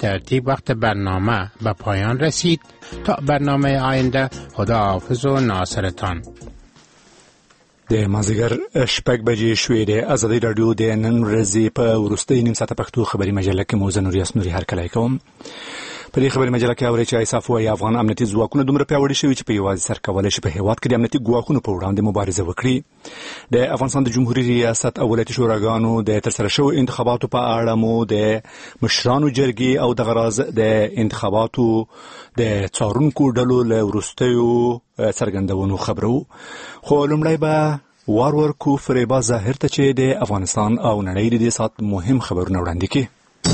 ترتیب وقت برنامه به پایان رسید. تا برنامه آینده خداحافظ و ناصرتان. د مازیګر شپږ بجې شوې د ازادي راډیو د نن ورځې په وروستۍ نیم ساعته پښتو خبري مجله کې موزه نوریاس نوري هرکلی کوم. په دې خبري مجله کې اوري چې ایساف وايي افغان امنیتي ځواکونه دومره پیاوړي شوي چې په یوازې سر کولای شي په هیواد کې د امنیتي ګواښونو په وړاندې مبارزه وکړي. د افغانستان د جمهوریت ریاست او ولایتي شوراګانو د ترسره شویو انتخاباتو په اړه مو د مشرانو جرګې او د غراز د انتخاباتو د څارونکو ډلو له وروستیو څرګندونو خبرو. خو لومړی به وار ورکو فریبا ظاهر ته چې د افغانستان او نړۍ د دې ساعت مهم خبرونه وړاندې کړي.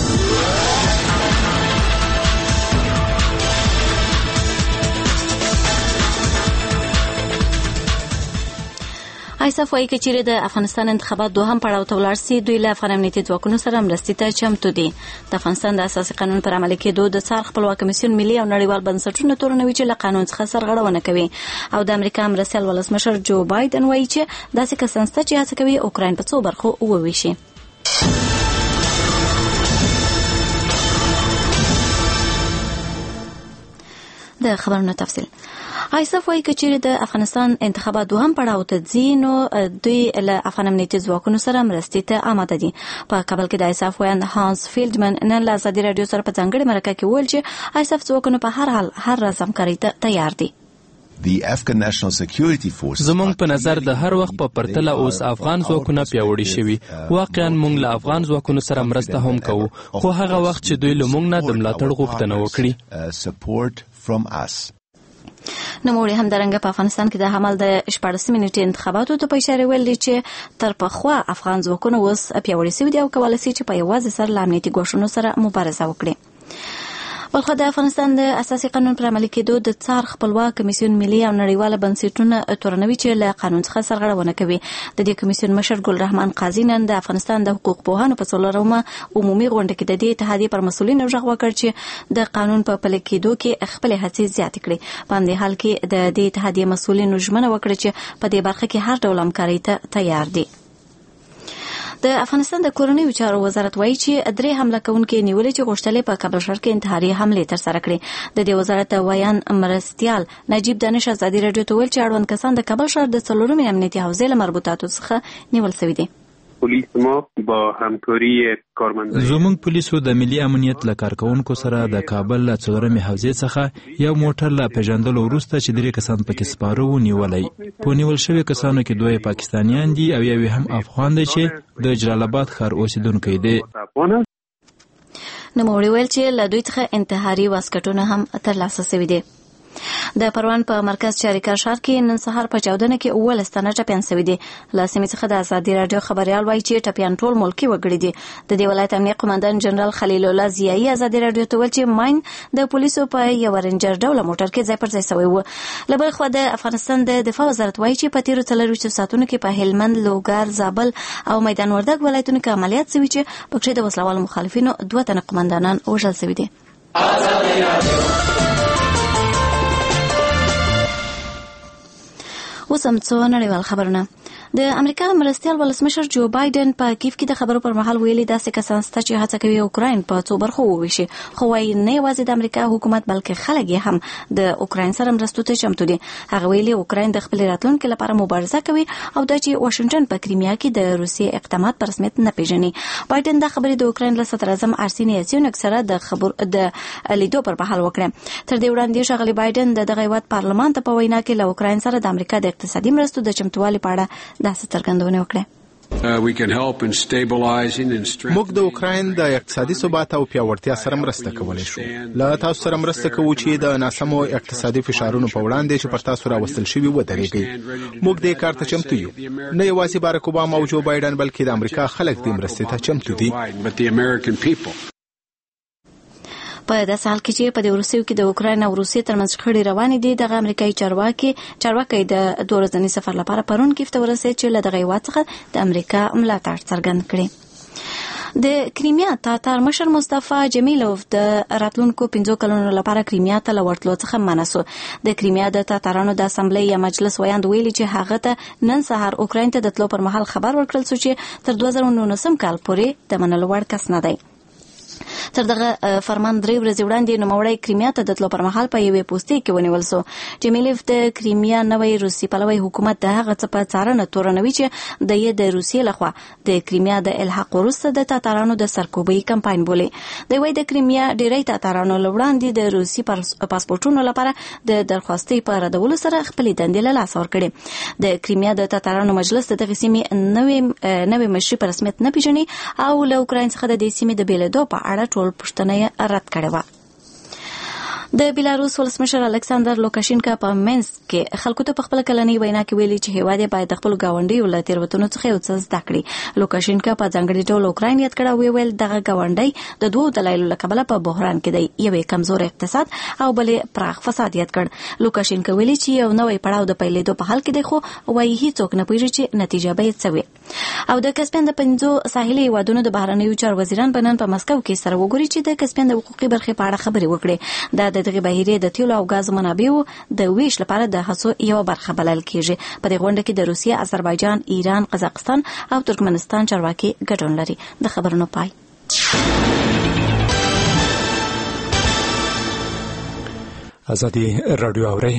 ایساف وايي چې د افغانستان انتخابات دوهم پړاو ته ولاړ سي دوی له افغان امنیتي ځواکونو سره مرستې ته چمتو دي. د افغانستان د اساسي قانون پر عملي کېدو د څار خپلواک کمیسیون ملي او نړیوال بنسټونو تورنوي چې له قانون څخه سرغړونه کوي او د امریکا مرستیال ولسمشر جو بایدن وايي چې داسې کسان شته چې هڅه کوي اوکراین په څو برخو وویشي. د خبرونو تفصیل. ایساف وايي چې د افغانستان انتخابات دوهم پړاو ته ځي نو دوی له افغان امنیتي ځواکونو سره مرستې ته آماده دي. په کابل کې د ایساف ویاند هانس فیلډمن نن له ازادي راډیو سره په ځانګړي مرکه کې وویل چې ایساف ځواکونه په هر حال هر راز همکارۍ ته تیار دي. زمونږ په نظر د هر وخت په پرتله اوس افغان ځواکونه پیاوړي شوي. واقعا موږ له افغان ځواکونو سره مرسته هم کوو خو هغه وخت چې دوی له موږ نه د ملاتړ غوښتنه وکړي. نوموړي همدارنګه په افغانستان کې د حمل د 14 منټې انتخاباتو ته په اشاره ویلي چې تر پخوا افغان ځواکونه اوس پیاوړي شوي دي او کولی شي چې په یوازې سر له امنیتي ګواښونو سره مبارزه وکړي. بلخو د افغانستان د اساسي قانون پر عملي کېدو د څار خپلواک کمیسیون ملي او نړیواله بنسټونه تورنوي چې له قانون څخه سرغړونه کوي. د دې کمیسیون مشر ګل رحمان قاضي نن د افغانستان د حقوق پوهانو په څلورمه عمومي غونډه کې د دې اتحادیې پر مسؤلینو غږ وکړ چې د قانون په پلي کېدو کې خپل هڅې زیاتې کړي. په همدې حال کې د دې اتحادیې مسؤلینو ژمنه وکړه چې په دې برخه کې هر ډول همکارۍ ته تیار دي. د افغانستان د کورنیو چارو وزارت وایي چې 3 حمله کوونکي نیولې چې غوښتلې په کابل ښار کې انتحاري حمله ترسره کړې. د دې وزارت ویان مرستیال نجیب دانش ازادي راډیو ته ویل چې اړوند کسان د کابل ښار د 4 امنیتي حوزې له مربوطاتو څخه نیول شوي دي. پولیس ما با همکاری کارمندان زموږ پولیسو د ملي امنیت له کارکونکو سره د کابل له 4 حوزې څخه یو موټر له پیژندلو وروسته چې 3 کسان پکې سپاره و نیولای. په نیول شوی کسانو کې 2 پاکستانیان دي او یو هم افغان دی چې د جلال آباد ښار اوسیدونکی دی. نوموړي ویل چې له دوی څخه انتحاري واسکټونه هم ترلاسه شوي دي. د پروان په مرکز چاریکار ښار کې نن سهار په چاودنه کې 11 تنه ټپیان شوي دي. له سیمې څخه د ازادي راډیو خبريال وایي چې ټپیان ټول ملکي وګړي دي. د دې ولایت امنیه قومندان جنرال خلیل الله ضیایی ازادي راډیو ته ویل چې ماین د پولیسو په یو رنجر ډول موټر کې ځای پر ځای شوی و. له بل خوا د افغانستان د دفاع وزارت وایي چې په تیرو 4 ساعتونو کې په هلمند، لوګر، زابل او میدان وردګ ولایتونو کې عملیات شوي چې پکې د وسلوالو مخالفینو 2 تنه قومندانان وژل شوي دي. اوس هم څو نړیوال خبرونه. د امریکا مرستیال ولسمشر جو بایدن په کیف کې د خبرو پر مهال ویلي داسې کسان شته چې هڅه کوي اوکراین په څو برخو وویشي. خو وايي نه یوازې د امریکا حکومت بلکې خلک یې هم د اوکراین سره مرستو ته چمتو دي. هغه ویلي اوکراین د خپل راتلونکي لپاره مبارزه کوي او دا چې واشنگټن په کریمیا کې د روسیې اقدامات په رسمیت نه پیژني. بایدن دا خبرې د اوکراین له صدر اعظم ارسینی یاتسینوک سره د لیدو پر مهال وکړه. تر دې وړاندې ښاغلی بایدن دغه هیواد پارلمان ته په وینا کې له اوکراین سره د امریکا د اقتصادي مرستو د چمتووالي په اړه داسې څرګندونه وکړه. موږ د اوکراین د اقتصادي ثبات او پیاوړتیا سره مرسته کولی شو. له تاسو سره مرسته کوو چې د ناسمو اقتصادي فشارونو په وړاندې چې پر تاسو راوستل شوي ودرېږئ. موږ دې کار ته چمتو یو. نه یوازې بارک اوباما او جو بایدن بلکې د امریکا خلک دې مرستې ته چمتو دي. په داسې حال کې چې په دې وروستیو کې د اوکراین او روسیې ترمنځ شخړې روانې دي. دغه امریکایي چارواکي د 2 ورځني سفر لپاره پرون کیف ته ورسېد چې له دغه هیواد څخه د امریکا ملاتړ څرګند کړي. د کریمیا تاتار مشر مصطفی جمیلوف د راتلونکو 5 کلونو لپاره کریمیا ته لورتلو څخه منع شو. د کریمیا د تاتارانو د اسمبلی یا مجلس ویاند ویلي چې هغه ته نن سهار اوکراین ته د تلو پر مهال خبر ورکړل شو چې تر 2019 کال پورې د منلو وړ کس نه دی. تر دغه فرمان 3 ورځې وړاندې نوموړی کریمیا ته د تلو پر مهال په یوې پوسټ کې ونیول شو. جمیلیف د کریمیا نوې روسي پلوی حکومت د هغه څه په څارنه تورنوي چې د یې د روسیې لخوا د کریمیا د الحاق وروسته د تاتارانو د سرکوبۍ کمپاین بولي. د وای د کریمیا ډیری تاتارانو لوړاندې د روسي پاسپورتونو لپاره د درخواستۍ په ردولو سره خپل دندې له لاسه ورکړي. د کریمیا د تاتارانو مجلس د دغه سیمې نوې مشري په رسمیت نه پیژني او له اوکراین څخه د دې سیمې د بیلېدو په اړه ټول پوښتنې رد کړې وه. د بیلاروس ولسمشر الکساندر لوکاشینکا په منسک کې خلکو ته په خپل کلنۍ وینا کې ویلي چې هیواد یې باید خپل ګاونډیو له تېروتنو څخه یو څه زده کړي. لوکاشینکا په ځانګړي ډول اوکراین یاد کړه او ویل دغه ګاونډی د دوو دلایلو له کبله په بحران کې دی، یوې کمزور اقتصاد او بلې پراخ فساد یاد کړ. لوکاشینکا ویلي چې یو نوی پړاو د پیلېدو په حال کې دی، خو وایي هیڅوک نه پوهېږي چې نتیجه به یې څه وي. او د کسپین د 5 ساحلي هیوادونو د بهرنیو چارو وزیران په نن په مسکو کې سره وګوري چې د کسپین د حقوقي برخې په اړه خبرې وکړي. دا د دغه بهیرې د تیلو او غاز منابعو د ویش لپاره د هڅو یو برخه بلل کیږي. په دې غونډه کې د روسیې، آذربایجان، ایران، قزاقستان او ترکمنستان چارواکي ګډون لري. د خبرونو پای. ازادي رادیو اوري.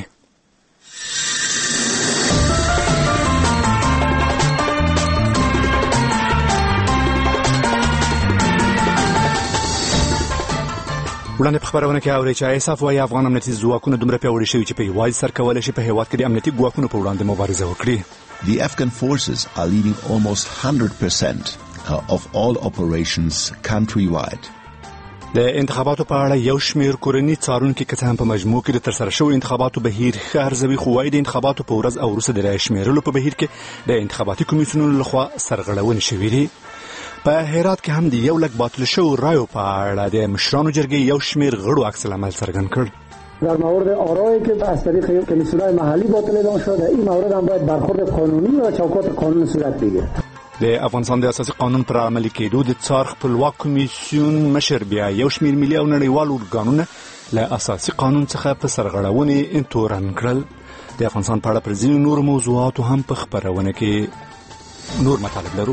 وړاندې په خبرونه کې اوري چې ایساف وايي افغان امنیتي ځواکونه دومره پیاوړي شوي چې په یوازې سر کولی شي په هېواد کې د امنیتي ګواښونو په وړاندې مبارزه وکړي. The Afghan forces are leading almost 100% of all operations countrywide. د انتخاباتو په اړه یو شمېر کورني څارونکي که څه هم په مجموع کې د ترسره شوو انتخاباتو بهیر ښه ارزوي، خو وايي د انتخاباتو په ورځ او وروسته د رایې شمېرلو په بهیر کې د انتخاباتي کمیسیونونو لخوا سرغړونې شوې دي. په هرات کې هم د یو لک باطل شوو رایو په اړه د مشرانو جرګې یو شمېر غړو عکس العمل څرګند کړ. در مورد آرایی که از طریق کمیسیون‌های محلی باطل اعلام شده، این مورد هم باید برخورد قانونی و چوکاٹ قانون صورت بگیره. د افغانستان د اساسي قانون پر عملي کېدو د څار خپلواک کمیسیون مشر بیا یو شمېر ملي او نړیوال ارګانونه له اساسي قانون څخه په سرغړونې تورن کړل. د افغانستان په اړه پر ځینو نورو موضوعاتو هم په خبرونه کې نور مطالب لرو.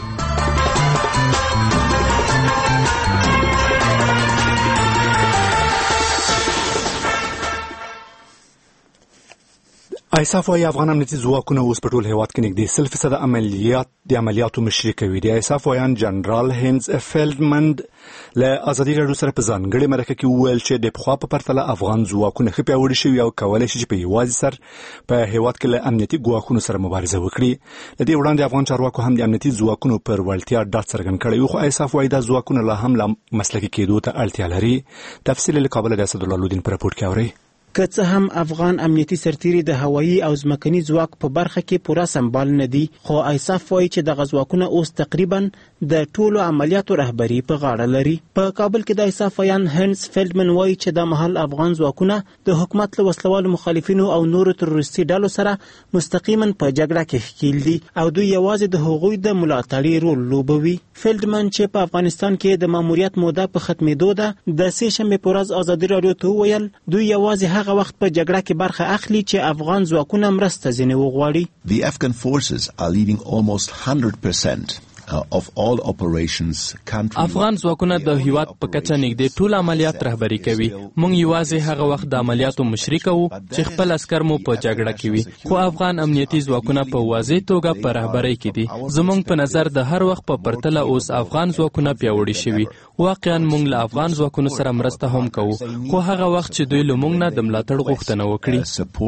ایساف وايي افغان امنیتي ځواکونه اوس په ټول هیواد کې نږدې 100% د عملیاتو مشري کوي. د ایساف وایان جنرال هینز فیلډمن له ازادي راډیو سره په ځانګړې مرکه کې وویل چې د پخوا په پرتله افغان ځواکونه ښه پیاوړي شوي او کولی شي چې په یوازې سر په هیواد کې له امنیتي ګواښونو سره مبارزه وکړي. له دې وړاندې افغان چارواکو هم د امنیتي ځواکونو پر وړتیا ډاډ څرګند کړی و، خو ایساف وايي دا ځواکونه لا هم مسلکي کېدو ته اړتیا لري. تفصیل له کابل د اسدالله لودین په راپور کې اورئ. که څه هم افغان امنیتي سرتیري د هوایي او ځمکني ځواک په برخه کې پوره سمبال نه دي، خو ایساف وايي چې دغه ځواکونه اوس تقریبا د ټولو عملیاتو رهبري په غاړه لري. په کابل کې د ایساف وایان هینز فیلډمن وايي چې د مهال افغان ځواکونه د حکومت له وسلوالو مخالفینو او نورو تروریستي ډلو سره مستقیما په جګړه کې ښکیل دي او دوی یوازې د هغوی د ملاتړي رول لوبوي. فیلډمن چې په افغانستان کې د ماموریت موده په ختمېدو ده، د سې شنبې په ورځ ازادي راډیو ته وویل دوی یوازې هغه وخت په جګړه کې برخه اخلي چې افغان ځواکونه مرسته ځینې وغواړي. The Afghan forces are leading almost 100% of all operations country. افغان ځواکونه د هیواد په کچه نږدې ټول عملیات رهبري کوي. موږ یوازې هغه وخت د عملیاتو مشري کوو چې خپل عسکر مو په جګړه کې وي، خو افغان امنیتي ځواکونه په واضح توګه په رهبرۍ کې دي. زموږ په نظر د هر وخت په پرتله اوس افغان ځواکونه پیاوړي شوي. واقعا موږ له افغان ځواکونو سره مرسته هم کوو، خو هغه وخت چې دوی له موږ نه د ملاتړ غوښتنه وکړي.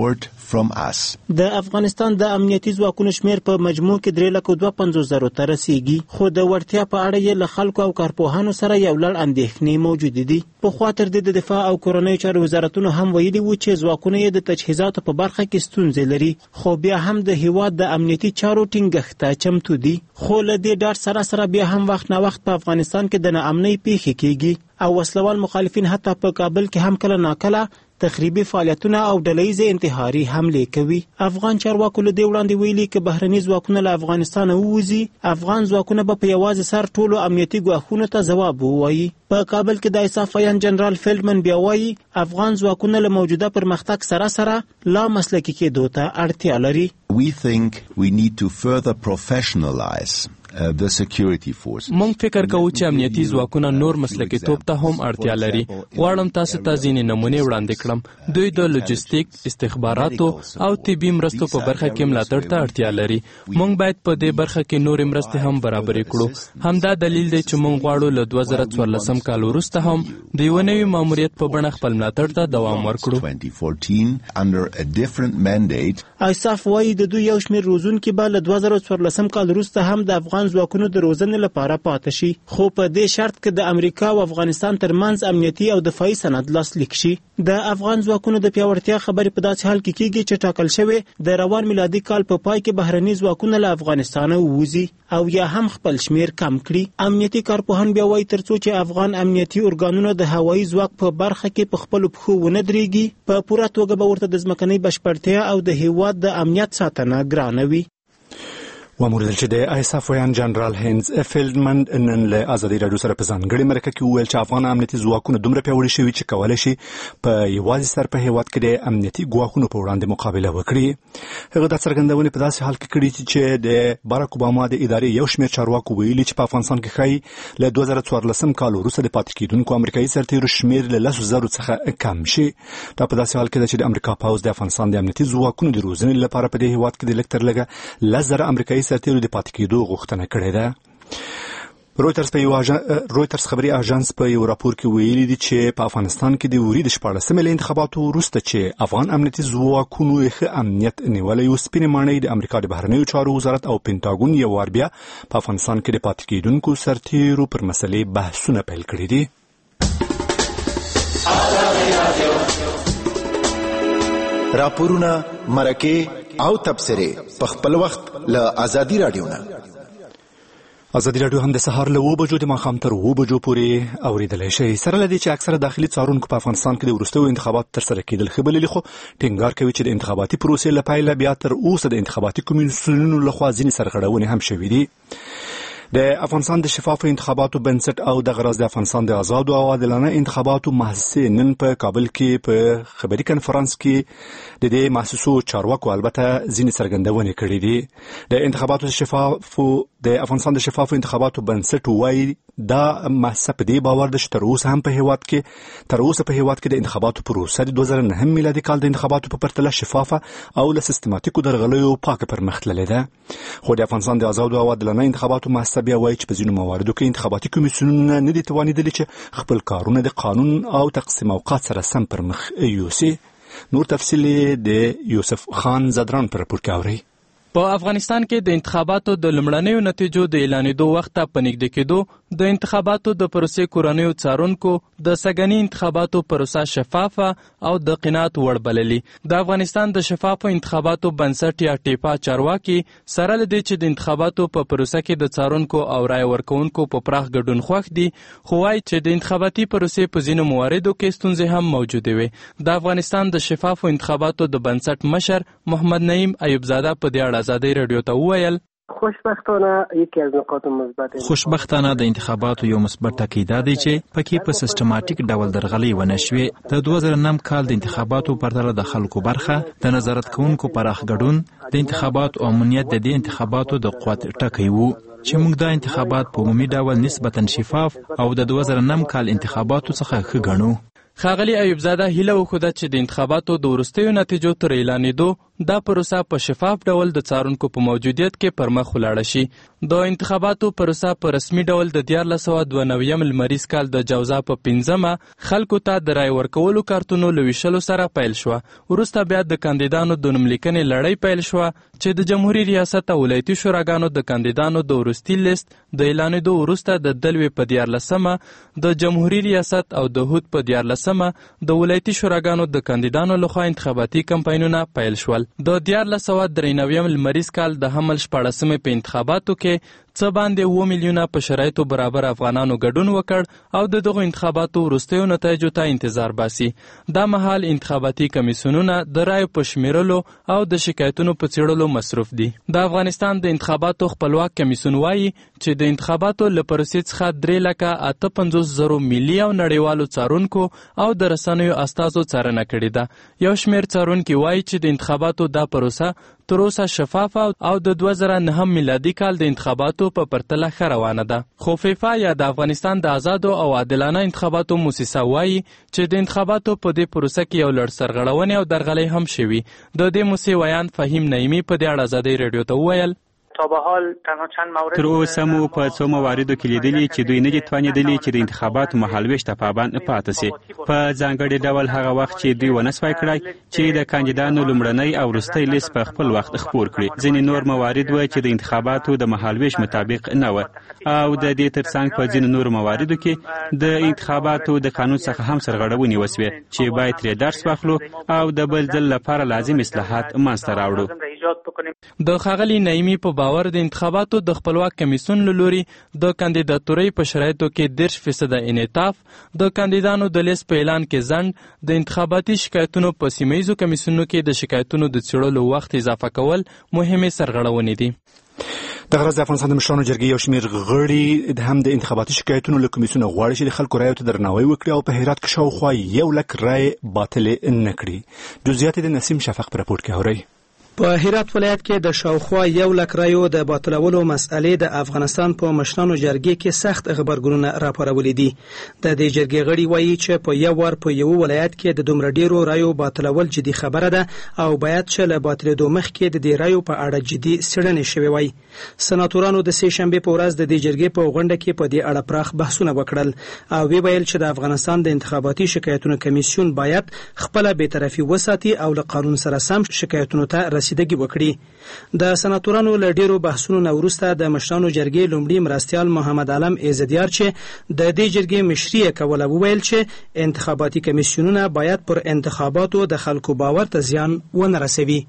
د افغانستان د امنیتي ځواکونو شمېر په مجموع کې 3,52,000 ته رسیږي، خو د وړتیا په اړه یې له خلکو او کارپوهانو سره یو لړ اندېښنې موجودې دي. پخوا تر دې د دفاع او کورنیو چارو وزارتونو هم ویلي وو چې ځواکونه یې د تجهیزاتو په برخه کې ستونزې لري، خو بیا هم د هیواد د امنیتي چارو ټینګښت ته چمتو دي. خو له دې ډاډ سره بیا هم وخت نه وخت په افغانستان کې د ناامنۍ پیښې کېږي او وسلوال مخالفین حتی په کابل کې هم کله ناکله تخریبي فعالیتونه او ډلهیزې انتحاري حملې کوي. افغان چارواکو له دې وړاندې ویلي که بهرني ځواکونه له افغانستانه ووځي، افغان ځواکونه به په یوازې سر ټولو امنیتي ګواښونو ته ځواب ووایي. په کابل کې د ایساف وایان جنرال فیلډمن بیا وایي افغان ځواکونه له موجوده پرمختګ سره لا مسلکي کېدو ته اړتیا لري. We think we need to further professionalize مونږ فکر کوو چې امنیتي ځواکونه نور مسلکي توب ته هم اړتیا لري. غواړم تاسو ته ځینې نمونې وړاندې کړم. دوی د لوجستیک، استخباراتو او طبي مرستو په برخه کې ملاتړ ته اړتیا لري. مونږ باید په دې برخه کې نورې مرستې هم برابرې کړو. همدا دلیل دی چې مونږ غواړو له 2014 کال وروسته هم د یو نوي ماموریت په بڼه خپل ملاتړ ته دوام ورکړو. ایساف وایي د دوی یو شمېر روزونکي به له 2014 کال وروسته هم د افغان ځواکونو د روزنې لپاره پاتې شي، خو په دې شرط کې د امریکا او افغانستان ترمنځ امنیتي او دفاعي سند لاسلیک شي. د افغان ځواکونو د پیاوړتیا خبرې په داسې حال کې کېږي چې ټاکل شوی د روان میلادي کال په پای کې بهرني ځواکونه له افغانستانه ووځي او یا هم خپل شمیر کم کړي. امنیتي کارپوهان بیا وایي ترڅو چې افغان امنیتي ارګانونه د هوایي ځواک په برخه کې په خپلو پښو ونه درېږي، په پوره توګه به ورته د ځمکنۍ بشپړتیا او د هیواد د امنیت ساتنه ګرانه وي. وموردل چې د ایساف ویان جنرال هینز فیلډمن نن له ازادي راډیو سره په ځانګړې مرکه کې وویل چې افغان امنیتي ځواکونه دومره پیاوړي شوي چې کولی شي په یوازې سر په هیواد کې د امنیتي ګواښونو په وړاندې مقابله وکړي. هغه دا څرګندونې په داسې حال کې کړي چې د باراک اوباما د ادارې یو شمېر چارواکو ویلي چې په افغانستان کې ښایي له 2014 کال وروسته د پاتې کېدونکو امریکایي سرتیرو شمېر له 10,000 څخه کم شي. دا په داسې حال کې ده چې د امریکا پوځ د افغانستان د امنیتي ځواکونو د روزنې لپاره په دې هیواد کې د لږ تر لږه 10,000 امریکایي سرتیرو د پاتې کېدو غوښتنه کړې ده. رویټرز خبري اژانس په یو راپور کې ویلي دي چې په افغانستان کې د وري د 14 انتخاباتو وروسته چې افغان امنیتي ځواکونو ښه امنیت نیولی و، سپینې ماڼۍ د امریکا د بهرنیو چارو وزارت او پینټاګون یو وار بیا په افغانستان کې د پاتې کېدونکو سرتیرو پر مسلې بحثونه پیل کړي دي. راپورونه، مرکې او تبصرې په خپل وخت له ازادي راډیو نه. ازادي راډیو هم د سهار له 9 بجو د ماښام تر 9 بجو پورې اوریدلی شئ. سره له دې چې اکثره داخلي څارونکو په افغانستان کې د وروستیو انتخاباتو ترسره کېدل ښه بللي، خو ټینګار کوي چې د انتخاباتي پروسې له پیله بیا تر اوسه د انتخاباتي کمیسیونونو لخوا ځینې سرغړونې هم شوي دي. د افغانستان د شفافو انتخاباتو بنسټ او د غرض د افغانستان د آزادو او عادلانه انتخاباتو مؤسسې نن په کابل کې په خبري کنفرانس کې د دې مؤسسو چارواکو البته ځینې څرګندونې کړې دي. د افغانستان د شفافو انتخاباتو بنسټ وایي دا مؤسسه په دې باور ده چې تر اوسه په هیواد کې د انتخاباتو پروسه د 2009 میلادي کال د انتخاباتو په پرتله شفافه او له سیستماتیکو درغلیو پاکه پرمخ تللې ده. خو د افغانستان د آزادو او عادلانه انتخاباتو مؤسسه بیا وایي چې په ځینو مواردو کې انتخاباتي کمیسیونونه نه دي توانېدلي چې خپل کارونه د قانون او تقسیم اوقات سره سم پر مخ یوسي. نور تفصیل د یوسف خان زدران پر راپور کې اورئ. په افغانستان کې د انتخاباتو د لومړنیو نتیجو د اعلانېدو وخت ته په نږدې کېدو د انتخاباتو د پروسې کورنیو څارونکو د سږني انتخاباتو پروسه شفافه او د قناعت وړ بللي. د افغانستان د شفافو انتخاباتو بنسټ یا ټیپا چارواکي سره له دې چې د انتخاباتو په پروسه کې د څارونکو او رای ورکوونکو په پراخ ګډون خوښ دي، خو وایي چې د انتخاباتي پروسې په ځینو مواردو کې ستونزې هم موجودې وي. د افغانستان د شفافو انتخاباتو د بنسټ مشر محمد نعیم ایوبزاده په دې اړه ازادي راډیو ته وویل: خوشبختانه د انتخاباتو یو مثبت ټکی دا دی چې پکې په سیستماتیک ډول درغلي ونه شوې. د 2009 کال د انتخاباتو پرتله د خلکو برخه، د نظارت کوونکو پراخ ګډون، د انتخاباتو امنیت د دې انتخاباتو د قوت ټکی وو چې موږ دا انتخابات په عمومي ډول نسبتا شفاف او د 2009 کال انتخاباتو څخه ښه ګڼو. ښاغلي ایوبزاده هیله وښوده چې د انتخاباتو د وروستیو نتیجو تر اعلانېدو دا پروسه په شفاف ډول د څارونکو په موجودیت کې پر مخ ولاړه شي. د انتخاباتو پروسه په رسمي ډول د 1492 لمریز کال د جوزا په 5مه خلکو ته د رای ورکولو کارتونو له ویشلو سره پیل شوه. وروسته بیا د کاندیدانو د نوملیکنې لړۍ پیل شوه چې د جمهوریت ریاست او ولایتي شوراګانو د کاندیدانو د وروستي لیست د اعلانېدو وروسته د دلوي په 14مه د جمهوریت ریاست او د هود په 14مه د ولایتي شوراګانو د کاندیدانو لخوا انتخاباتي کمپاینونه پیل شول. د 1493 لمریز کال د حمل 14مې په انتخاباتو کې څه باندې 7 میلیونه په شرایطو برابر افغانانو ګډون وکړ او د دغو انتخاباتو وروستیو نتایجو ته انتظار باسي. دا مهال انتخاباتي کمیسیونونه د رایو په شمیرلو او د شکایتونو په څیړلو مصروف دي. د افغانستان د انتخاباتو خپلواک کمیسیون وایي چې د انتخاباتو له پروسې څخه 3,58,000 ملي او نړیوالو څارونکو او د رسنیو استازو څارنه کړې ده. یو شمېر څارونکي وایي چې د انتخاباتو دا پروسه تر اوسه شفافه او د 2009 میلادي کال د انتخاباتو په پرتله ښه روانه ده. خو فیفا یا د افغانستان د آزادو او عادلانه انتخاباتو موسسه وایي چې د انتخاباتو په دې پروسه کې یو لړ سرغړونې او درغلۍ هم شوي. د دې موسسې ویان فهیم نعیمي په دې اړه ازادۍ راډیو ته وویل تر اوسه مو په څو مواردو کې لیدلي چې دوی نه دي توانېدلي چې د انتخاباتو مهالویش ته پابند پاتې سي. په ځانګړي ډول هغه وخت چې دوی ونه سوای کړای چې د کاندیدانو لومړنی او وروستی لیست په خپل وخت خپور کړي. ځینې نور موارد و چې د انتخاباتو د مهالویش مطابق نه و او د دې ترڅنګ په ځینو نور مواردو کې د انتخاباتو د قانون څخه هم سرغړونې وسوې چې باید ترې درس واخلو او د بل ځل لپاره لازم اصلاحات منځته راوړو. د ښاغلي نعیمي په باور د انتخاباتو د خپلواک کمیسیون له لوري د کاندیداتورۍ په شرایطو کې 10% انعطاف، د کاندیدانو د لیست په اعلان کې ځنډ، د انتخاباتي شکایتونو په سیمه ییزو کمیسیونونو کې د شکایتونو د څېړلو وخت اضافه کول مهمې سرغړونې دي. دغه ورځ د افغانستان د مشرانو جرګې یو شمېر غړي هم د انتخاباتي شکایتونو له کمیسیونه غواړي چې د خلکو رایو ته درناوی وکړي او په هرات کې شاوخوا 100,000 رایې باطلې نه کړي. جزئیات د نسیم شفق په راپور کې اورئ. په هرات ولایت کې د شاوخوا 100,000 رایو د باطلولو مسئلې د افغانستان په مشرانو جرګې کې سخت خبرګونونه راپارولې دي. د دې جرګې غړي وایي چې په یو وار په یو ولایت کې د دومره ډیرو رایو باطلول جدي خبره ده او باید چې له باطلېدو مخکې د دې رایو په اړه جدي څېړنې شوې وای. سناتورانو د سې شنبې په ورځ د دې جرګې په غونډه کې په دې اړه پراخ بحثونه وکړل او ویل چې د افغانستان د انتخاباتي شکایتونو کمیسیون باید خپل بی‌طرفي وساتي او له قانون سره سم شکایتونو ته رسیدګي وکړي. د سناتورانو له ډیرو بحثونو نه وروسته د مشرانو جرګې لومړي مرستیال محمد علم عزدیار چې د دې جرګې مشري کوله وویل چې انتخاباتي کمیسیونونه باید پر انتخاباتو د خلکو باور ته زیان ونه رسوي.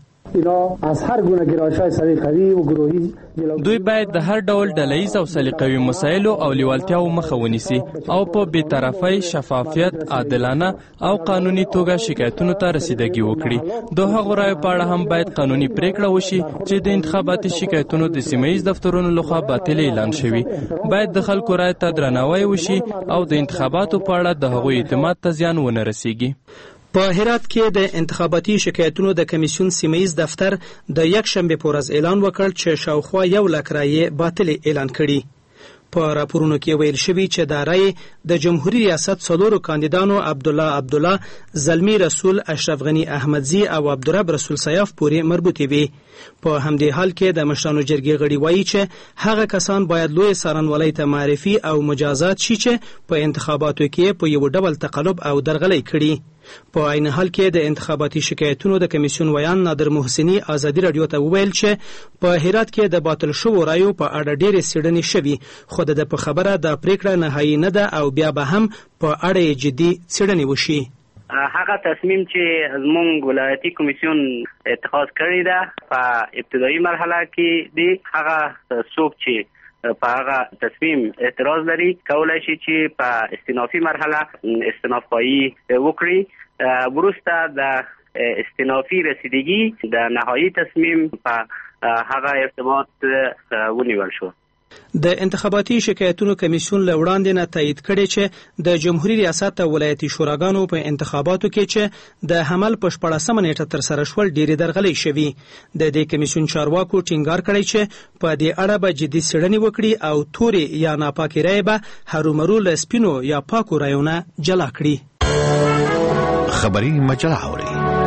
دوی باید د هر ډول ډلهییز او سلیقوي مسایلو او لیوالتیاو مخه ونیسي او په بی‌طرفۍ، شفافیت، عادلانه او قانوني توګه شکایتونو ته رسیدګي وکړي. د هغو رایو په اړه هم باید قانوني پریکړه وشي چې د انتخاباتي شکایتونو د سیمه ییز دفترونو لخوا باطل اعلان شوي. باید د خلکو رایو ته درناوی وشي او د انتخاباتو په اړه د هغوی اعتماد ته زیان ونه رسیږي. په هرات کې د انتخاباتي شکایتونو د کمیسیون سیمه‌ییز دفتر د یک شنبه په ورځ اعلان وکړ چې شاوخوا 100,000 رایې باطل اعلان کړي. په راپورونو کې ویل شوی چې دا رایې د جمهوریت ریاست څلورو کاندیدانو عبدالله، زلمی رسول، اشرف غنی احمدزی او عبدالرب رسول سیاف پورې مربوطې وي. په همدې حال کې د مشرانو جرګې غړي وایي چې هغه کسان باید لوی څارنوالۍ ته معرفي او مجازات شي چې په انتخاباتو کې په یو ډول تقلب او درغلۍ کړي. په عین حال کې د انتخاباتي شکایتونو د کمیسیون ویان نادر محسنی ازادي رادیو ته وویل چې په هرات کې د باطل شوو رایو په اړه ډېرې څېړنې شوي خو د په خبره د پریکړه نهایي نه ده او بیا به هم په اړه جدي څېړنې وشي. هغه تصمیم چې زموږ ولایتي کمیسیون اتخاذ کړی ده په ابتدایي مرحله کې دی، هغه څوک چې په هغه تصمیم اعتراض لري کولای شي چې په استینافي مرحله استیناف خواهی وکړي. وروسته د استینافي رسیدگی د نهایی تصمیم په هغه ارتباط ونیول شو. د انتخاباتي شکایتونو کمیسیون له وړاندې نه تایید کړي چې د جمهوریت ریاست او ولایتي شوراګانو په انتخاباتو کې چې د حمل په 14 نیټه تر سره شول ډېرې درغلۍ شوي. د دې کمیسیون چارواکو ټینګار کړی چې په دې اړه به جدي څېړنې وکړي او تورې یا ناپاکې رایې به هرومرو له سپینو یا پاکو رایو نه جلا کړي. خبري مجله اوري.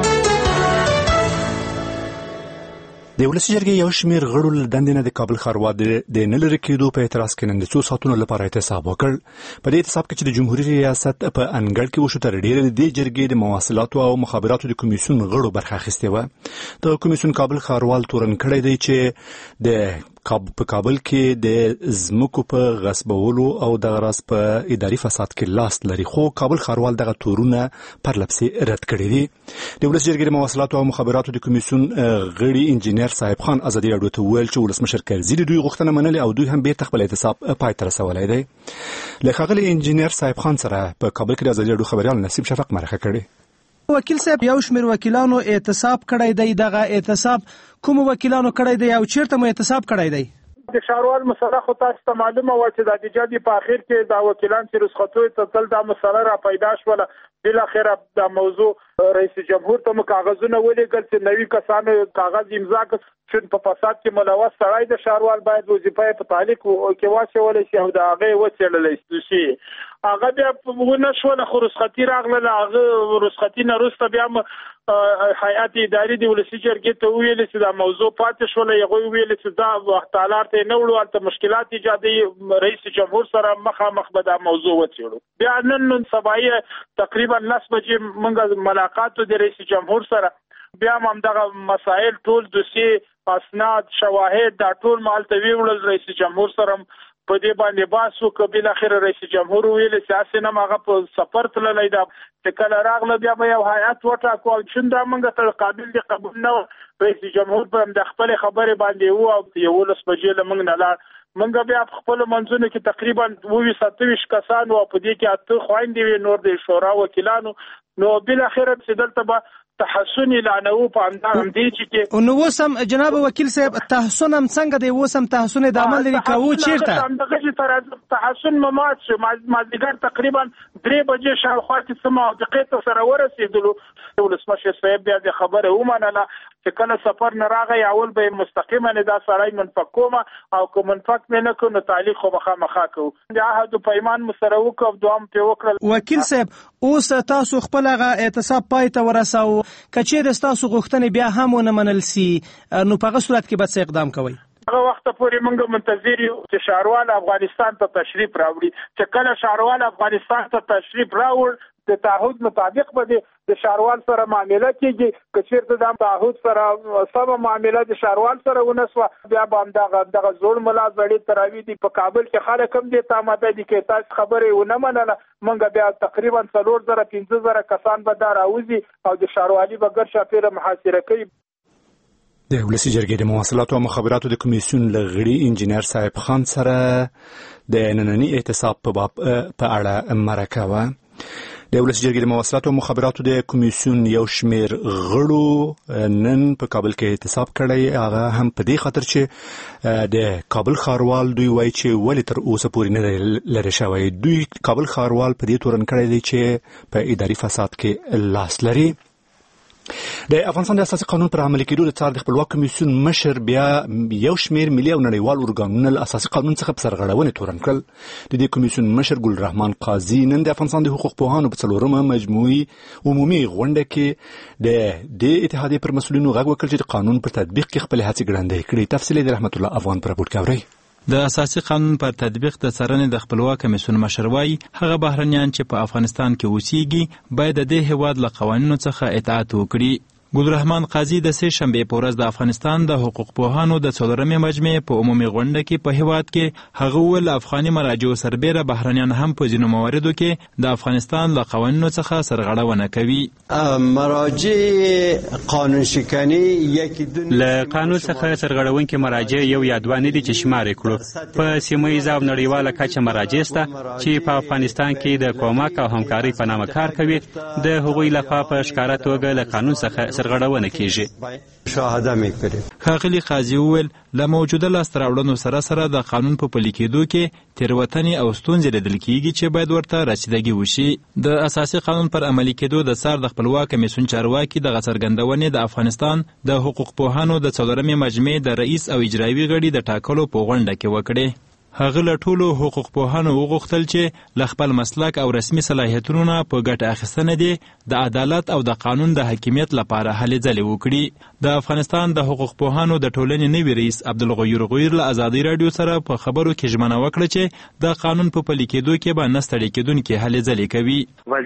د ولسي جرګې یو شمېر غړو له دندې نه د کابل ښاروال د نه لرې کېدو په اعتراض کې نن د څو ساعتونو لپاره احتساب وکړ. په دې احتساب کې چې د جمهوریت ریاست په انګړ کې وشو تر ډېره د دې جرګې د مواصلاتو او مخابراتو د کمیسیون غړو برخه اخیستې وه. د کمیسیون کابل ښاروال تورن کړی دی چې د په کابل کې د ځمکو په غصبولو او دغه راز په اداري فساد کې لاس لري، خو کابل ښاروال دغه تورونه پرلپسې رد کړي دي. د ولس جرګې د مواصلاتو او مخابراتو د کمیسیون غړي انجینر صاحب خان ازادي راډیو ته وویل چې ولسمشر کرزي د دوی غوښتنه منلې او دوی هم بیرته خپل احتساب پای ته رسولی دی. له ښاغلي انجینر صاحب خان سره په کابل کې د ازادي راډیو خبریال نسیم شفق مرکه کړې. وکیل صاحب، یو شمېر وکیلانو احتساب کړی دی، دغه احتساب کوم وکیلانو کړی دی او چیرته مو احتساب کړی دی؟ د ښاروال مسله خو تاسو ته معلومه وه چې د جدي په اخر کې دا وکیلان چې رخصتوي ته تل دا مسله را پیدا شوله. بالاخره دا موضوع رئیس جمهور ته کاغذونه ولېږل چې نوي کسانو کاغذ امضا کړ چې په فساد کې ملوث سړی د ښاروال باید وظیفه په تعلیق کې واچولی شي او د هغې وڅېړلی شي. هغه بیا ونه شوله خو رخصتي راغله. هغه رخصتي نه وروسته بیا هیئت اداري د ولسي جرګې ته وویلې چې دا موضوع پاتې شوله. هغوی وویلې چې دا وختالار ته یې نه وړو، هلته مشکلات ایجادوي. رئیس جمهور سره مخامخ به دا موضوع وڅېړو. بیا نن سبا تقریبا 10 بجې موږ ملاقات د رئیس جمهور سره، بیا هم دغه مسائل ټول دوسیې اسناد شواهد دا ټول مالته ویوړل. رئیس جمهور سره په دې باندې بحث وکړ. بالاخره رئیس جمهور ویل چې اسنه هغه په سفر تللی دا چې کله راغله بیا به یو هیئت وټاکو او چې دا موږ ته قابل دي قبول نه. رئیس جمهور په د خپل خبرې باندې وو او 11 بجې له موږ نه لاړ. موږ بیا په خپل منځونو کې تقریبا 27 کسان او په دې کې 8 خويندې وي، نور د شورا وکیلانو. نو بالاخره چې دلته به تحسن اعلانو په اندام دی چې نو وسم جناب وکیل صاحب تحسن هم څنګه دی؟ وسم تحسن د عمل لري کوو چیرته دغه تر تحسن ممات شو ما دیګر تقریبا 3 بجې شاوخوا کې سم دقیقه سره ورسېدلو. ولسمشر صاحب بیا د خبره ومنله چې کله سفر نه راغی اول به مستقیما نه دا سړی منفق کوم او کوم منفق نه کو نو تعلیق خو مخامخا کو. د عهد پیمان مسره وکړ دوام په وکړل. وکیل صاحب اوس تاسو خپل غا اعتصاب پای ته ورساو، کچې تاسو غوښتنې بیا هم ونه منل سي نو په هغه صورت کې به څه اقدام کوئ؟ هغه وخت پورې موږ منتظر یو چې شهروال افغانستان ته تشریف راوړي. چې کله شهروال افغانستان ته تشریف راوړ د تعهد مطابق به د شهروال سره معامله کیږي. که چیرته د تعهد سره سم معامله د شهروال سره ونسوه بیا به دغه زوړ ملا زړې تراوی دي په کابل کې خلک هم دې ته آماده دي چې تاسو خبرې ونه منله. موږ بیا تقریبا 4,000-5,000 کسان به دا راوځي او د شهروالي به ګر شاپیره محاصره کوي. د ولسي جرګې د مواصلاتو او مخابراتو د کمیسیون لغړي انجینر صاحب خان سره د نننی اعتصاب په اړه مرکه وه. د ولسي جرګې د مواصلاتو او مخابراتو د کمیسیون یو شمیر غړو نن په کابل کې اعتصاب کړی. هغه هم په دې خاطر چې د کابل ښاروال دوی وایي چې ولې تر اوسه پورې نه لرې شوی. دوی کابل ښاروال په دې تورن کړی دی چې په اداري فساد کې لاس لري. د افغانستان د اساسي قانون پر عملي کېدو د څار د خپلواک کمیسیون مشر بیا یو شمیر ملي او نړیوال ارګانونه له اساسي قانون څخه په سرغړونې تورن کړل. د دې کمیسیون مشر ګل رحمان قاضي نن د افغانستان د حقوق پوهانو په 4مه مجموعي عمومي غونډه کې د دې اتحادیې پر مسؤلینو غږ وکړ چې د قانون پر تطبیق کې خپل هڅې ګړندۍ کړي. تفصیل د رحمت الله افغان پر راپور کوي. د اساسي قانون پر تطبیق د څارنې د خپلواک کمیسیون مشر وايي هغه بهرنیان چې په افغانستان کې اوسېږي باید د دې هیواد له قوانینو څخه اطاعت وکړي. ګل رحمان قاضي د سه شنبه په ورځ د افغانستان د حقوق پوهانو د 4مه مجمع په عمومي غونډه کې په هیواد کې هغه ول افغاني مراجعو سربېره بهرنیان هم په ځینو مواردو کې د افغانستان له قوانینو څخه سرغړونه کوي. مراجع قانون شکنی یکی له قانون څخه سرغړونکي مراجع یو یا دوه نه دي چې شمار کړو. په سیمه ییزه او نړیواله کچه مراجع سته چې په افغانستان کې د کومک او همکاري په نامه کار کوي. د هغوی لخوا په ښکاره توګه له قانون څخه سرغړونه کیږي. مشاهده میکنیم. ښاغلي قاضي وویل له موجوده لاسته راوړنو سره سره د قانون په پلي کېدو کې تېروتنې او ستونزې لیدل کیږي چې باید ورته رسیدګي وشي. د اساسي قانون پر عملي کېدو د څار د خپلواک کمیسیون چارواکي دغه څرګندونې د افغانستان د حقوق پوهانو د 4مې مجمع د رئیس او اجرایوي غړي د ټاکلو په غونډه کې وکړې. هغه له ټولو حقوق پوهانو وغوښتل چې له خپل مسلک او رسمي صلاحیتونو نه په ګټه اخیستنه دي د عدالت او د قانون د حاکمیت لپاره هلې ځلې وکړي. د افغانستان د حقوق پوهانو د ټولنې نوي رئیس عبدالغیور غویر له ازادي راډیو سره په خبرو کې ژمنه وکړه چې د قانون په پلي کېدو کې به نه ستړي کېدونکي هلې ځلې کوي.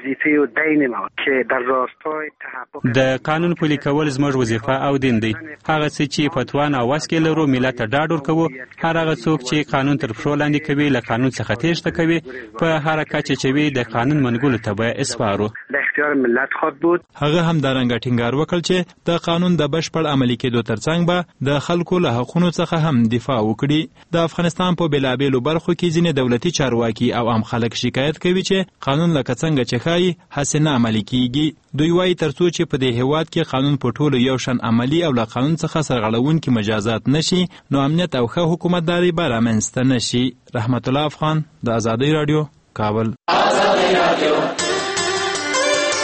د قانون پلي کول زموږ وظیفه او دین دی. هغه څه چې په توان او وس کې لرو ملت ته ډاډ ورکوو. هر هغه څوک چې قانون تر پښو لاندې کوي له قانون څخه تېښته کوي په هر کچه چې وي د قانون منګولو ته به اسپارو. هغه هم دا رنګه ټینګار وکړ چې د قانون د بشپړ عملي کېدو ترڅنګ به د خلکو له حقونو څخه هم دفاع وکړي. د افغانستان په بېلابېلو برخو کې ځینې دولتي چارواکي او عام خلک شکایت کوي چې قانون لکه څنګه چې ښایي هسې نه عملي کیږي. دوی وایي ترڅو چې په دې هیواد کې قانون په ټولو یو شان عملي او له قانون څخه سرغړونکي مجازات نشي نو امنیت او ښه حکومتداري به رامنځته نشي. رحمت الله افغان د ازادي راډیو کابل.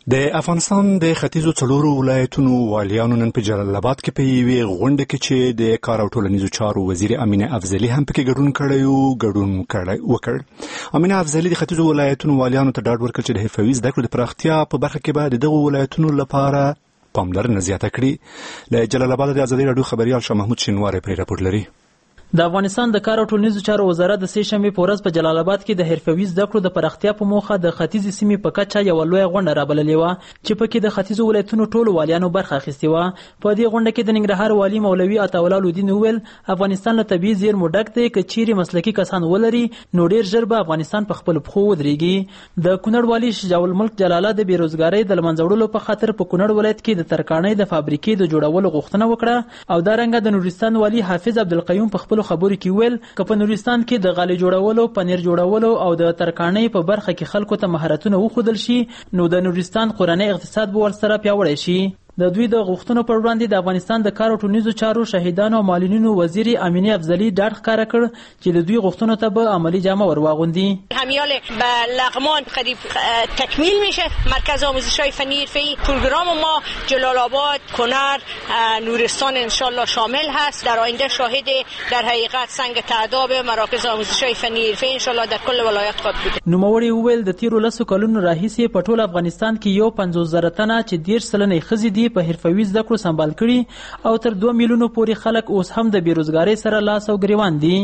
د افغانستان د ختیځو څلورو ولایتونو والیانو نن په جلال آباد کې په یوې غونډه کې چې د کار او ټولنیزو چارو وزیر امینه افضلي هم پکې ګډون وکړ. امینه افضلي د ختیځو ولایتونو والیانو ته ډاډ ورکړ چې د حرفوي زده کړو د پراختیا په برخه کې به د دغو ولایتونو لپاره پاملرنه زیاته کړي. له جلال آباد د ازادي راډیو خبريال شاه محمود شینواری پرې راپور لري. د افغانستان د کار او ټولنیزو چارو وزارت د سې شنبې په ورځ په جلال آباد کې د حرفوي زده کړو د پراختیا په موخه د ختیځې سیمې په کچه یو لویه غونډه رابللې وه چې پکې د ختیځو ولایتونو ټولو والیانو برخه اخیستې وه. په دې غونډه کې د ننګرهار والي مولوي عطاالله لودین وویل افغانستان له طبیعي زیرمو ډک دی، که چیرې مسلکي کسان ولري نو ډیر ژر به افغانستان په خپلو پښو ودرېږي. د کونړ والي شجاع الملک جلاله د بیروزګارۍ د له منځه وړلو په خاطر په کونړ ولایت کې د ترکاڼۍ د فابریکې د جوړولو غوښتنه وکړه او دارنګه د نورستان والي حافظ عبدالقیوم په خپلو خبرو کې وویل که په نورستان کې د غالۍ جوړولو، پنیر جوړولو او د ترکاڼۍ په برخه کې خلکو ته مهارتونه وښودل شي نو د نورستان کورنۍ اقتصاد به ورسره پیاوړی شي. د دوی د غوښتنو پر وړاندې د افغانستان د کار او ټولنیزو چارو شهیدانو او معلولینو وزیر امینه افضلي ډاډ ښکاره کړ چې د دوی غوښتنو ته به عملی جامه ور واغوندي. همیال به لغمان قریب تکمیل میشه. مرکز آموزش‌های فنی حرفه‌ای پروگرام ما جلال آباد، کنر، نورستان ان شاء الله شامل هست. در آینده شاهد در حقیقت سنگ تعداد مراکز آموزش‌های فنی حرفه‌ای ان شاء الله در کل ولایت خواهد بود. نوموړي وویل د تیرو 10 کلونو راهیسې په ټول افغانستان کې یو 50,000 تنه چې 10 سلنه ښځې دي په حرفوي زده کړو سمبال کړي او تر 2 میلیونو پورې خلک اوس هم د بیروزګارۍ سره لاس او ګریوان دي.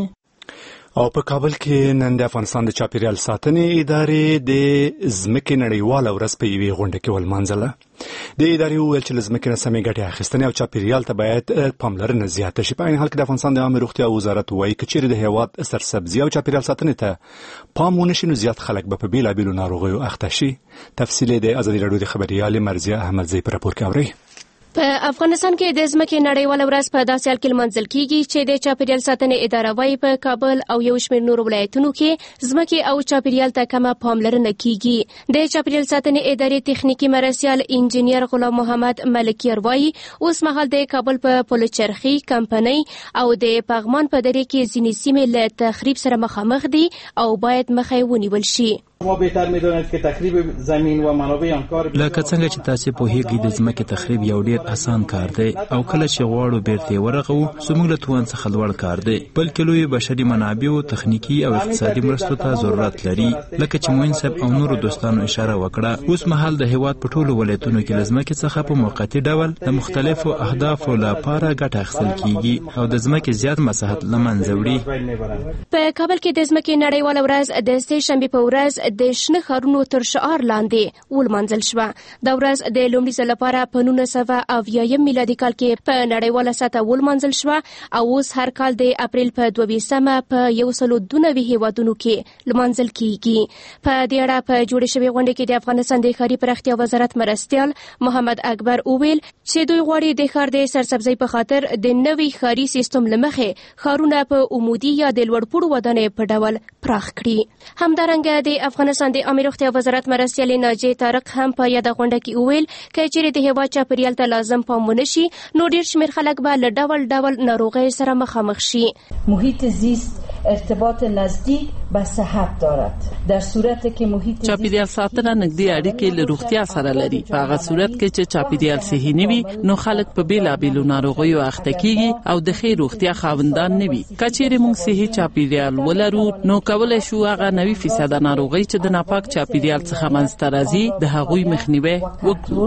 او په کابل کې نن د افغانستان د چاپیریال ساتنې ادارې د ځمکې نړیواله ورځ په یوې غونډه کې ولمانځله. د ادارې وویل چې له ځمکې نه سمې ګټې اخیستنې او چاپیریال ته باید پاملرنه زیاته شي. په عین حال کې د افغانستان د عامه روغتیا وزارت وایي که چیرې د هېواد سرسبزي او چاپیریال ساتنې ته پام ونه شي نو زیات خلک به په بېلابېلو ناروغیو اخته شي. تفصیل د ازادي راډیو د خبريال مرضیه احمدزی په راپور کې اورئ. په افغانستان کې د ځمکې نړیواله ورځ په داسې حال کې لمانځل کیږي چې د چاپیریال ساتنې اداره وايي په کابل او یو شمېر نورو ولایتونو کې ځمکې او چاپیریال ته کمه پاملرنه کیږي. د چاپیریال ساتنې ادارې تخنیکی مرستیال انجینیر غلام محمد ملکیار وايي اوس مهال د کابل په پلچرخي کمپنۍ او د پغمان په دره کې ځینې سیمې له تخریب سره مخامخ دي او باید مخه ونیول شي. ما بهتر می‌دانید که تخریب زمین و منابع آن کار لکه څنګه چې تاسو په هیګي د ځمکې تخریب یو ډیر اسان کار دی او کله چې غواړو بیرته ورغو زموږ له توان څخه لوړ کار دی بلکې لوی بشري منابع او تخنیکی او اقتصادي مرستو ته ضرورت لري. لکه چې موین صاحب او نورو دوستانو اشاره وکړه اوس مهال د هیواد په ټولو ولایتونو کې لزمکې څخه په موقتی ډول د مختلفو اهدافو لپاره ګټه اخیستل کیږي او د ځمکې زیات مساحت لمنځه وړي. په کابل کې د ځمکې نړیواله ورځ د سې شنبې په ورځ د شنه ښارونو تر شعار لاندې ولمانځل شوه. دا ورځ د لومړي ځل لپاره په 1980 میلادي کال کې په نړیواله سطحه ولمانځل شوه او اوس هر کال د اپریل په 22مه په 192 هیوادونو کې لمانځل کیږي. په دې اړه په جوړې شوې غونډه کې د افغانستان د ښاري پراختیا وزارت مرستیال محمد اکبر وویل چې دوی غواړي د ښار د سرسبزۍ په خاطر د نوي ښاري سیستم لمخې ښارونه په عمودي یا د لوړپوړو ودانۍ په ډول پراخ کړي. همدارنګه د افغانستان د عامه روغتیا وزارت مرستیال ناجیه طارق هم په یاده غونډه کې وویل که چیرې د هېواد چاپیریال ته لازم پام ونه شي نو ډېر شمېر خلک به له ډول ډول ناروغیو سره مخامخ شي. محیط زیست ارتباط نزدیک به صحت دارد. در صورت که محیط چاپیریال ساتنه نږدې اړیکې له روغتیا سره لري. په هغه صورت کې چې چاپیریال صحي نه وي نو خلک په بیلابیلو ناروغیو اخته کیږي او د ښې روغتیا خاوندان نه وي. که چیرې موږ صحي چاپیریال ولرو نو کولی شو هغه 90% ناروغۍ چې د ناپاک چاپیریال څخه منځته راځي د هغوی مخنیوی وکړو.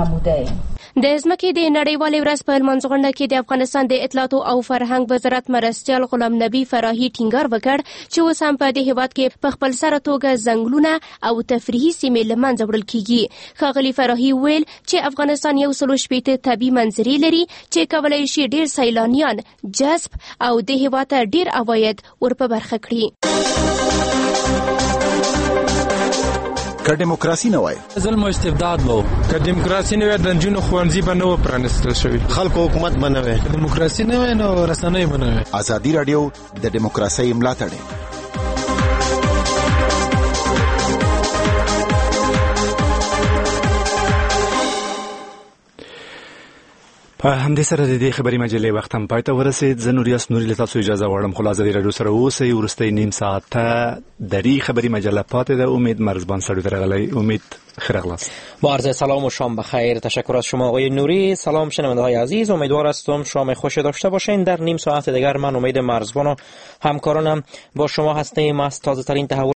د ځمکې د نړیوالې ورځ په لمانځغونډه کې د افغانستان د اطلاعات او فرهنګ وزارت مرستیال غلام نبی فراهي ټینګار وکړ چې اوس هم په دې هېواد کې په خپل سره توګه ځنګلونه او تفریحي سیمې له منځه وړل کیږي. ښاغلي فراهي وویل چې افغانستان 160 طبیعي منظرې لري چې کولی شي ډېر سیلانیان جذب او د هېواد ته ډېر عواید ورپه برخه کړي. که دیموکراسي نه وای ظلم او استبداد وو. که دیموکراسي نه وای د نجونو ښوونځي به نه و پرانیستل شوي. خلکو حکومت به نه وای. که دیموکراسي نه وای نو رسنۍ به نه وای. ازادي راډیو د دیموکراسۍ ملاتړ په همدې سره د دې خبري مجلې وخت هم پای ته ورسید. زه نوریاس نوري له تاسو اجازه غواړم، خو ازادي رادیو سره اوسئ. وروستۍ نیم ساعت ته دری خبري مجله پاتې ده. امید مرزبان سړی درغلی. امید خیر اغلاس. با عرض سلام و شام بخیر. تشکر از شما آقای نوری. سلام شنونده های عزیز، امیدوار هستم شام خوش داشته باشین. در نیم ساعت دیگر من امید مرزبان و همکارانم با شما هستیم از تازه ترین تحول